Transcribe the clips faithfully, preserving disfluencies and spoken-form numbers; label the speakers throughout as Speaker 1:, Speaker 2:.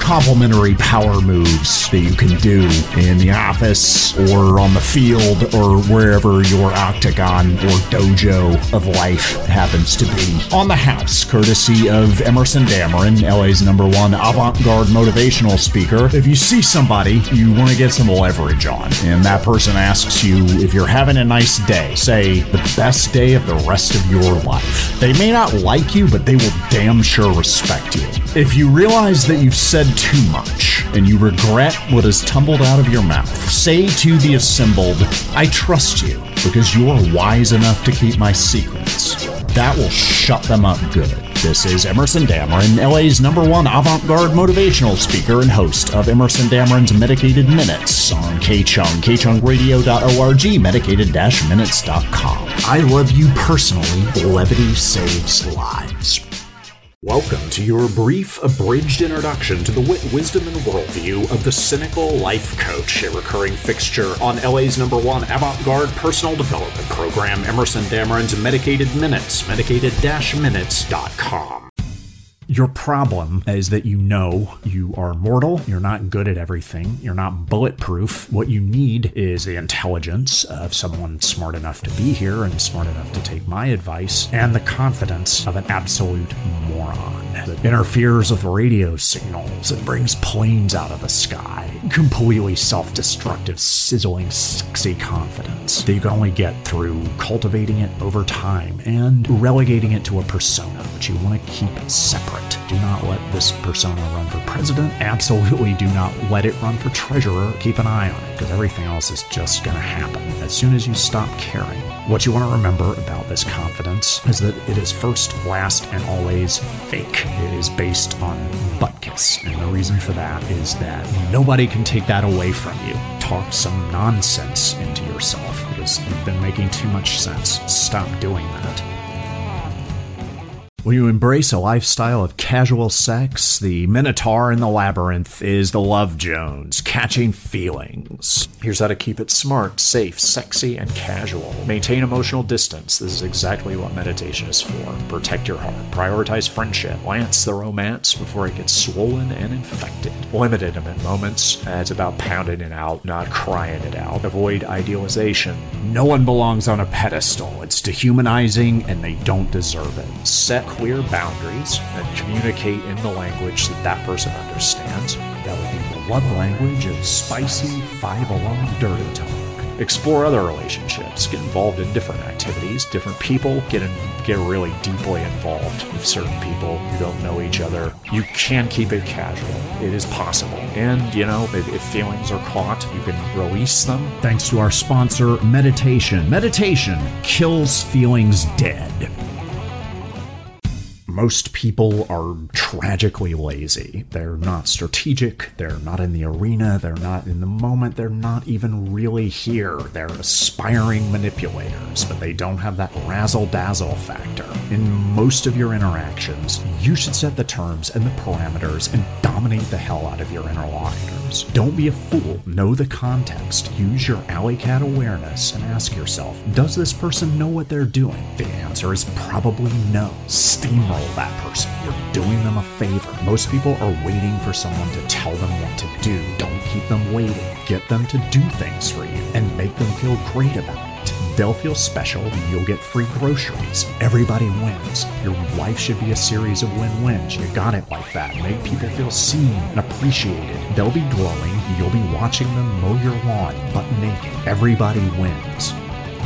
Speaker 1: complementary power moves that you can do in the office or on the field or wherever your octagon or dojo of life happens to be. On the House, courtesy of Emerson Dameron, L A's number one avant-garde motivational speaker. If you see somebody you want to get some leverage on, and that person asks you if you're having a nice day, say, the best day of the rest of your life. They may not like you, but they will damn sure respect you. If you realize that you've said too much and you regret what has tumbled out of your mouth, say to the assembled, I trust you because you're wise enough to keep my secrets. That will shut them up good. This is Emerson Dameron, L A's number one avant-garde motivational speaker and host of Emerson Dameron's Medicated Minutes on K-Chung, k chung radio dot org, medicated dash minutes dot com. I love you personally. Levity saves lives. Welcome to your brief, abridged introduction to the wit, wisdom, and worldview of the Cynical Life Coach, a recurring fixture on L A's number one avant-garde personal development program, Emerson Dameron's Medicated Minutes, medicated dash minutes dot com. Your problem is that you know you are mortal, you're not good at everything, you're not bulletproof. What you need is the intelligence of someone smart enough to be here and smart enough to take my advice, and the confidence of an absolute moron that interferes with radio signals and brings planes out of the sky. Completely self-destructive, sizzling, sexy confidence that you can only get through cultivating it over time and relegating it to a persona, which you want to keep separate. Do not let this persona run for president. Absolutely do not let it run for treasurer. Keep an eye on it, because everything else is just going to happen as soon as you stop caring. What you want to remember about this confidence is that it is first, last, and always fake. It is based on butt kiss, and the reason for that is that nobody can take that away from you. Talk some nonsense into yourself, because you've been making too much sense. Stop doing that. When you embrace a lifestyle of casual sex, the Minotaur in the labyrinth is the Love Jones, catching feelings. Here's how to keep it smart, safe, sexy, and casual. Maintain emotional distance. This is exactly what meditation is for. Protect your heart. Prioritize friendship. Lance the romance before it gets swollen and infected. Limit intimate moments. It's about pounding it out, not crying it out. Avoid idealization. No one belongs on a pedestal. It's dehumanizing, and they don't deserve it. Set clear boundaries and communicate in the language that that person understands. That would be the love language of spicy, five-alarm dirty talk. Explore other relationships. Get involved in different activities, different people. Get in, get really deeply involved with certain people who don't know each other. You can keep it casual. It is possible. And, you know, if, if feelings are caught, you can release them. Thanks to our sponsor, Meditation. Meditation kills feelings dead. Most people are tragically lazy. They're not strategic. They're not in the arena. They're not in the moment. They're not even really here. They're aspiring manipulators, but they don't have that razzle-dazzle factor. In most of your interactions, you should set the terms and the parameters and dominate the hell out of your interlocutors. Don't be a fool. Know the context. Use your alley cat awareness and ask yourself, does this person know what they're doing? The answer is probably no. Steamroll that person. You're doing them a favor. Most people are waiting for someone to tell them what to do. Don't keep them waiting. Get them to do things for you and make them feel great about it. They'll feel special and you'll get free groceries. Everybody wins. Your life should be a series of win-wins. You got it like that. Make people feel seen and appreciated. They'll be glowing. You'll be watching them mow your lawn butt naked. Everybody wins.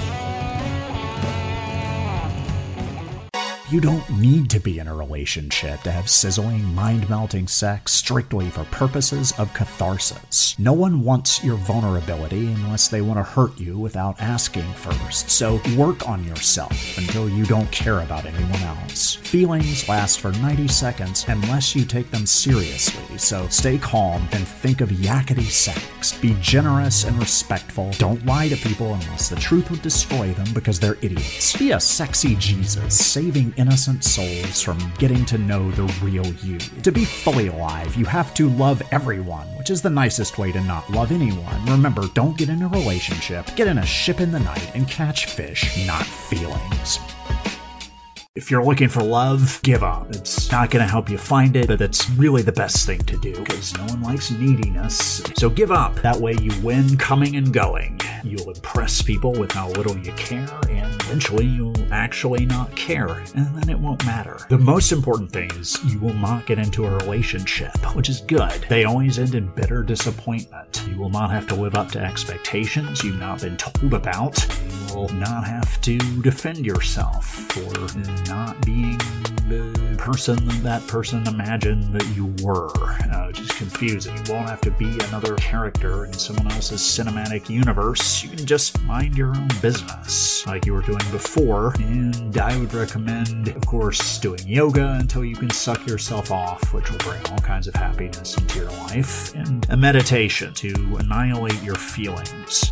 Speaker 1: You don't need to be in a relationship to have sizzling, mind-melting sex strictly for purposes of catharsis. No one wants your vulnerability unless they want to hurt you without asking first. So work on yourself until you don't care about anyone else. Feelings last for ninety seconds unless you take them seriously, so stay calm and think of yakety sex. Be generous and respectful. Don't lie to people unless the truth would destroy them because they're idiots. Be a sexy Jesus, saving innocent souls from getting to know the real you. To be fully alive, you have to love everyone, which is the nicest way to not love anyone. Remember, don't get in a relationship, get in a ship in the night and catch fish, not feelings.
Speaker 2: If you're looking for love, give up. It's not going to help you find it, but that's really the best thing to do because no one likes neediness. So give up. That way you win coming and going. You'll impress people with how little you care, and eventually you'll actually not care, and then it won't matter. The most important thing is you will not get into a relationship, which is good. They always end in bitter disappointment. You will not have to live up to expectations you've not been told about. You will not have to defend yourself for not being the person that that person imagined that you were, uh, which is confusing. You won't have to be another character in someone else's cinematic universe. You can just mind your own business like you were doing before, and I would recommend, of course, doing yoga until you can suck yourself off, which will bring all kinds of happiness into your life, and a meditation to annihilate your feelings.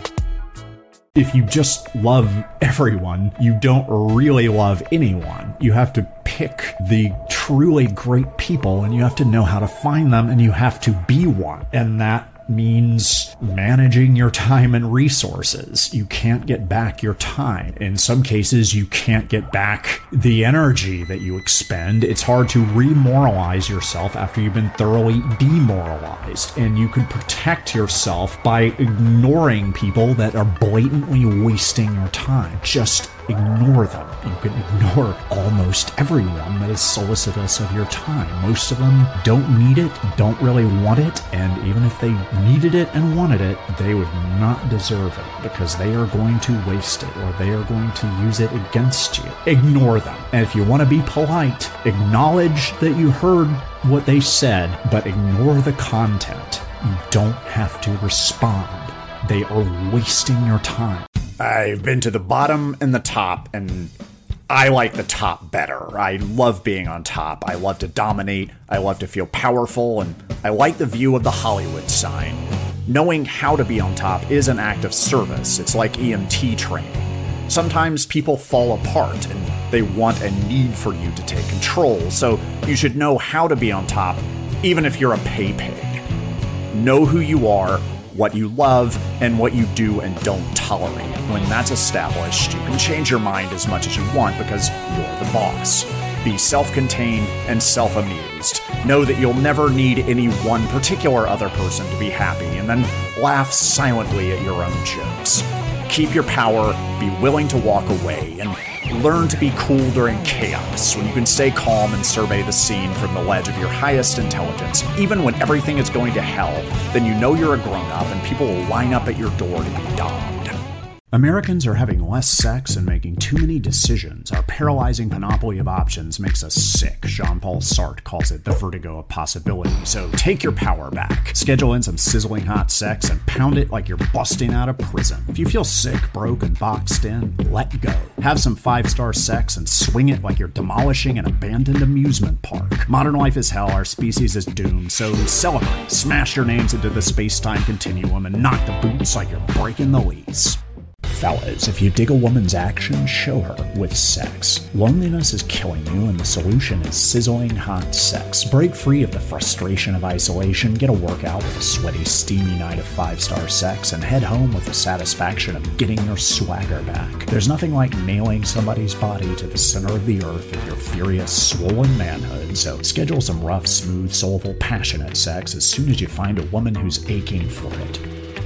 Speaker 1: If you just love everyone, you don't really love anyone. You have to pick the truly great people, and you have to know how to find them, and you have to be one. And that means managing your time and resources. You can't get back your time. In some cases, you can't get back the energy that you expend. It's hard to remoralize yourself after you've been thoroughly demoralized. And you can protect yourself by ignoring people that are blatantly wasting your time. Just ignore them. You can ignore almost everyone that is solicitous of your time. Most of them don't need it, don't really want it, and even if they needed it and wanted it, they would not deserve it because they are going to waste it or they are going to use it against you. Ignore them. And if you want to be polite, acknowledge that you heard what they said, but ignore the content. You don't have to respond. They are wasting your time.
Speaker 3: I've been to the bottom and the top, and I like the top better. I love being on top. I love to dominate. I love to feel powerful, and I like the view of the Hollywood sign. Knowing how to be on top is an act of service. It's like E M T training. Sometimes people fall apart, and they want and need for you to take control, so you should know how to be on top, even if you're a pay pig. Know who you are, what you love, and what you do and don't tolerate. When that's established, you can change your mind as much as you want because you're the boss. Be self-contained and self-amused. Know that you'll never need any one particular other person to be happy, and then laugh silently at your own jokes. Keep your power, be willing to walk away, and learn to be cool during chaos when you can stay calm and survey the scene from the ledge of your highest intelligence. Even when everything is going to hell, then you know you're a grown-up and people will line up at your door to be domed.
Speaker 1: Americans are having less sex and making too many decisions. Our paralyzing panoply of options makes us sick. Jean-Paul Sartre calls it the vertigo of possibility. So take your power back. Schedule in some sizzling hot sex and pound it like you're busting out of prison. If you feel sick, broke, and boxed in, let go. Have some five-star sex and swing it like you're demolishing an abandoned amusement park. Modern life is hell. Our species is doomed. So celebrate. Smash your names into the space-time continuum and knock the boots like you're breaking the lease. Fellas, if you dig a woman's action, show her with sex. Loneliness is killing you, and the solution is sizzling hot sex. Break free of the frustration of isolation, get a workout with a sweaty, steamy night of five-star sex, and head home with the satisfaction of getting your swagger back. There's nothing like nailing somebody's body to the center of the earth with your furious, swollen manhood, so schedule some rough, smooth, soulful, passionate sex as soon as you find a woman who's aching for it.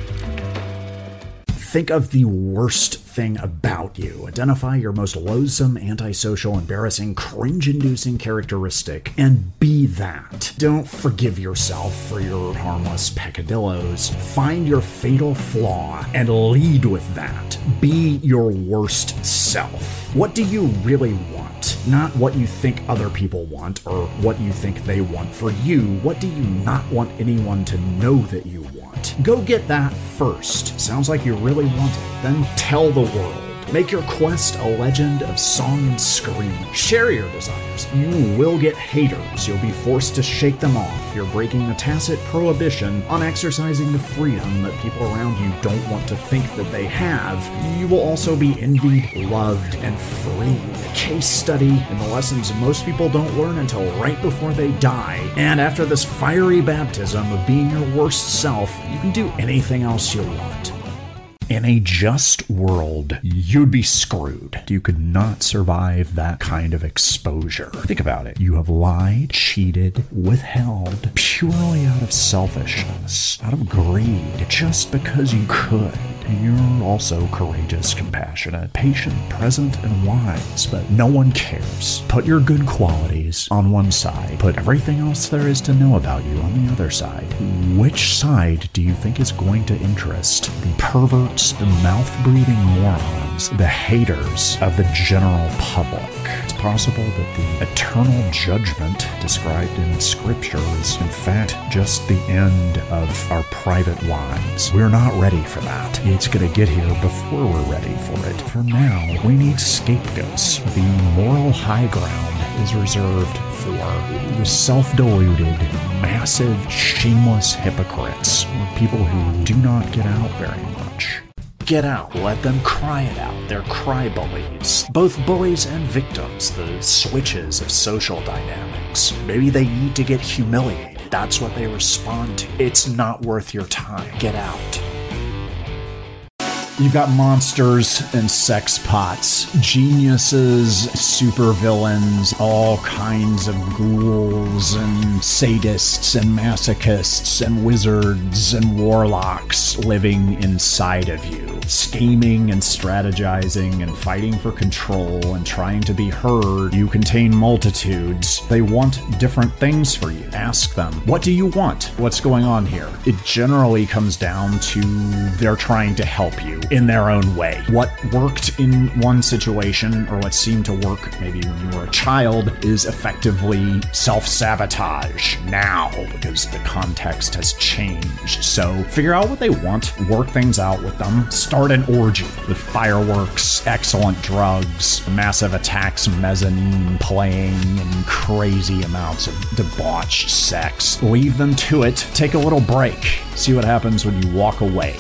Speaker 1: Think of the worst thing about you. Identify your most loathsome, antisocial, embarrassing, cringe-inducing characteristic, and be that. Don't forgive yourself for your harmless peccadillos. Find your fatal flaw and lead with that. Be your worst self. What do you really want? Not what you think other people want or what you think they want for you. What do you not want anyone to know that you want? Go get that first. Sounds like you really want it. Then tell the world. Make your quest a legend of song and scream. Share your desires. You will get haters. You'll be forced to shake them off. You're breaking the tacit prohibition on exercising the freedom that people around you don't want to think that they have. You will also be envied, loved, and free. A case study in the lessons most people don't learn until right before they die. And after this fiery baptism of being your worst self, you can do anything else you want.
Speaker 2: In a just world, you'd be screwed. You could not survive that kind of exposure. Think about it. You have lied, cheated, withheld, purely out of selfishness, out of greed, just because you could. You're also courageous, compassionate, patient, present, and wise, but no one cares. Put your good qualities on one side. Put everything else there is to know about you on the other side. Which side do you think is going to interest the perverts, the mouth-breathing morons, the haters of the general public? It's possible that the eternal judgment described in Scripture is, in fact, just the end of our private lives. We're not ready for that. It's going to get here before we're ready for it. For now, we need scapegoats. The moral high ground is reserved for the self-deluded, massive, shameless hypocrites, or people who do not get out very much. Get out. Let them cry it out. They're cry bullies. Both bullies and victims, the switches of social dynamics. Maybe they need to get humiliated. That's what they respond to. It's not worth your time. Get out.
Speaker 1: You've got monsters and sex pots, geniuses, supervillains, all kinds of ghouls and sadists and masochists and wizards and warlocks living inside of you, scheming and strategizing and fighting for control and trying to be heard. You contain multitudes. They want different things for you. Ask them, what do you want? What's going on here? It generally comes down to they're trying to help you in their own way. What worked in one situation, or what seemed to work maybe when you were a child, is effectively self-sabotage now because the context has changed. So figure out what they want, work things out with them, start an orgy with fireworks, excellent drugs, massive attacks, mezzanine playing, and crazy amounts of debauched sex. Leave them to it, take a little break, see what happens when you walk away.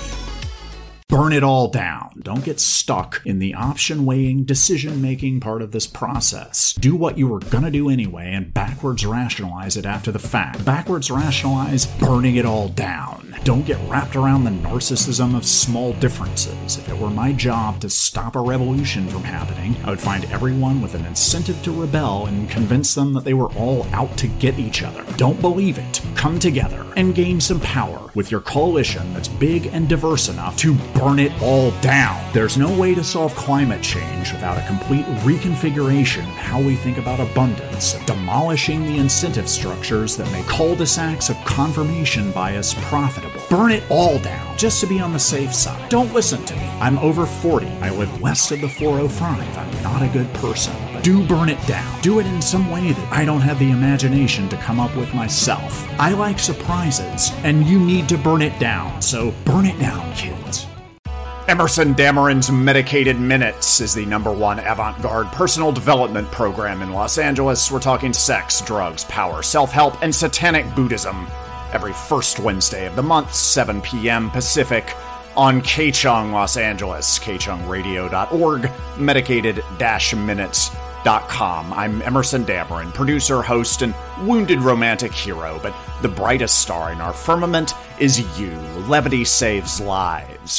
Speaker 2: Burn it all down. Don't get stuck in the option-weighing, decision-making part of this process. Do what you were gonna do anyway and backwards rationalize it after the fact. Backwards rationalize burning it all down. Don't get wrapped around the narcissism of small differences. If it were my job to stop a revolution from happening, I would find everyone with an incentive to rebel and convince them that they were all out to get each other. Don't believe it. Come together and gain some power with your coalition that's big and diverse enough to burn it all down. There's no way to solve climate change without a complete reconfiguration of how we think about abundance, demolishing the incentive structures that make cul-de-sacs of confirmation bias profitable. Burn it all down, just to be on the safe side. Don't listen to me. I'm over forty. I live west of the four oh five. I'm not a good person, but do burn it down. Do it in some way that I don't have the imagination to come up with myself. I like surprises, and you need to burn it down, so burn it down, kids.
Speaker 3: Emerson Dameron's Medicated Minutes is the number one avant-garde personal development program in Los Angeles. We're talking sex, drugs, power, self-help, and satanic Buddhism every first Wednesday of the month, seven p.m. Pacific, on K-Chung Los Angeles, k chung radio dot org, medicated dash minutes dot com. I'm Emerson Dameron, producer, host, and wounded romantic hero, but the brightest star in our firmament is you. Levity saves lives.